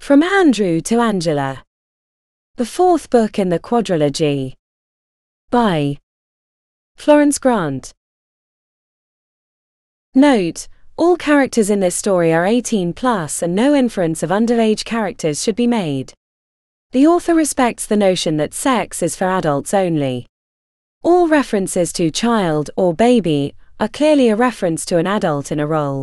From Andrew to Angela. The fourth book in the quadrilogy. By Florence Grant. Note: all characters in this story are 18+ and no inference of underage characters should be made. The author respects the notion that sex is for adults only. All references to child or baby are clearly a reference to an adult in a role.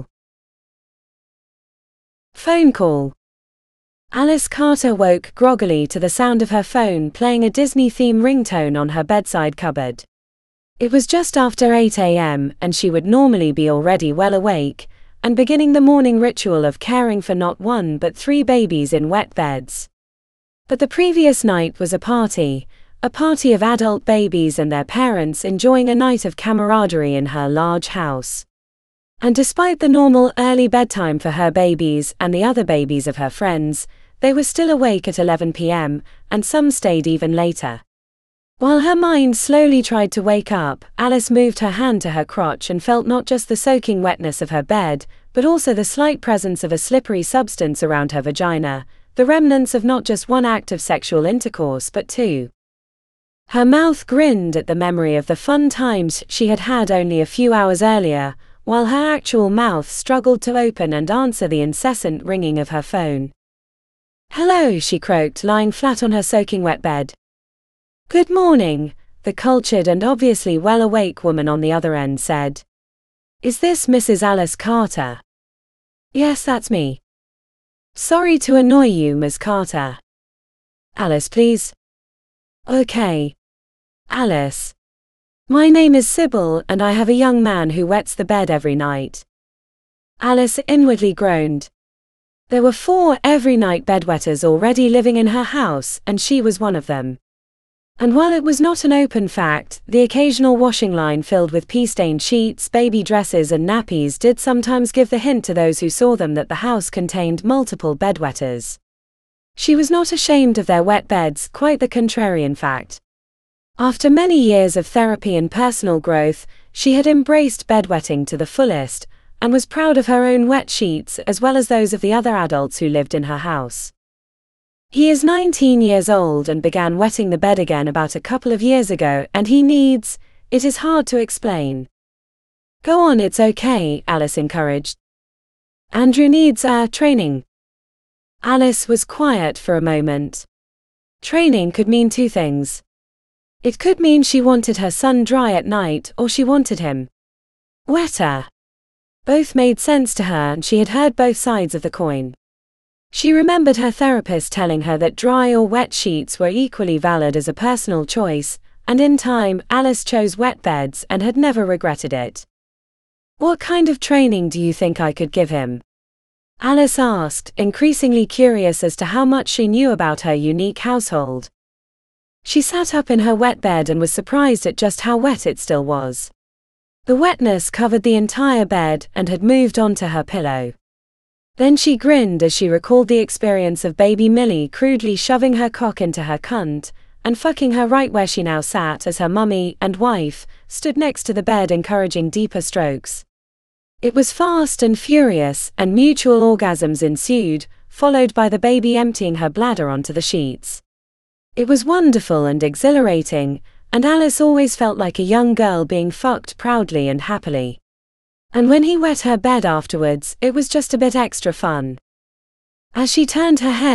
Phone call. Alice Carter woke groggily to the sound of her phone playing a Disney-theme ringtone on her bedside cupboard. It was just after 8 a.m., and she would normally be already well awake, and beginning the morning ritual of caring for not one but 3 babies in wet beds. But the previous night was a party of adult babies and their parents enjoying a night of camaraderie in her large house. And despite the normal early bedtime for her babies and the other babies of her friends, they were still awake at 11 p.m., and some stayed even later. While her mind slowly tried to wake up, Alice moved her hand to her crotch and felt not just the soaking wetness of her bed, but also the slight presence of a slippery substance around her vagina, the remnants of not just one act of sexual intercourse but 2. Her mouth grinned at the memory of the fun times she had had only a few hours earlier, while her actual mouth struggled to open and answer the incessant ringing of her phone. "Hello," she croaked, lying flat on her soaking wet bed. "Good morning," the cultured and obviously well-awake woman on the other end said. "Is this Mrs. Alice Carter?" "Yes, that's me." "Sorry to annoy you, Ms. Carter." "Alice, please." "Okay. Alice. My name is Sybil, and I have a young man who wets the bed every night." Alice inwardly groaned. There were 4 every-night bedwetters already living in her house, and she was one of them. And while it was not an open fact, the occasional washing line filled with pea-stained sheets, baby dresses and nappies did sometimes give the hint to those who saw them that the house contained multiple bedwetters. She was not ashamed of their wet beds, quite the contrary in fact. After many years of therapy and personal growth, she had embraced bedwetting to the fullest, and was proud of her own wet sheets as well as those of the other adults who lived in her house. He is 19 years old and began wetting the bed again about a couple of years ago, and he needs, it is hard to explain. "Go on, it's okay," Alice encouraged. "Andrew needs training." Alice was quiet for a moment. Training could mean 2 things. It could mean she wanted her son dry at night, or she wanted him wetter. Both made sense to her, and she had heard both sides of the coin. She remembered her therapist telling her that dry or wet sheets were equally valid as a personal choice, and in time, Alice chose wet beds and had never regretted it. "What kind of training do you think I could give him?" Alice asked, increasingly curious as to how much she knew about her unique household. She sat up in her wet bed and was surprised at just how wet it still was. The wetness covered the entire bed and had moved onto her pillow. Then she grinned as she recalled the experience of baby Millie crudely shoving her cock into her cunt, and fucking her right where she now sat as her mummy and wife stood next to the bed encouraging deeper strokes. It was fast and furious, and mutual orgasms ensued, followed by the baby emptying her bladder onto the sheets. It was wonderful and exhilarating, and Alice always felt like a young girl being fucked proudly and happily. And when he wet her bed afterwards, it was just a bit extra fun. As she turned her head